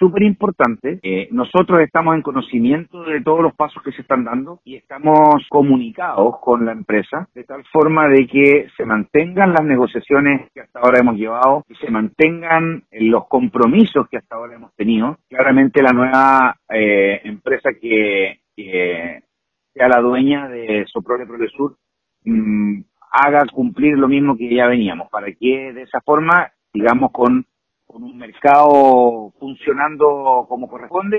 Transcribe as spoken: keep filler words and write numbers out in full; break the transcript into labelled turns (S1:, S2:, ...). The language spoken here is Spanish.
S1: súper importante. Eh, nosotros estamos en conocimiento de todos los pasos que se están dando y estamos comunicados con la empresa de tal forma de que se mantengan las negociaciones que hasta ahora hemos llevado y se mantengan los compromisos que hasta ahora hemos tenido. Claramente la nueva eh, empresa que, que sea la dueña de Soprole Progresur mmm, haga cumplir lo mismo que ya veníamos, para que de esa forma sigamos con, con un mercado funcionando como corresponde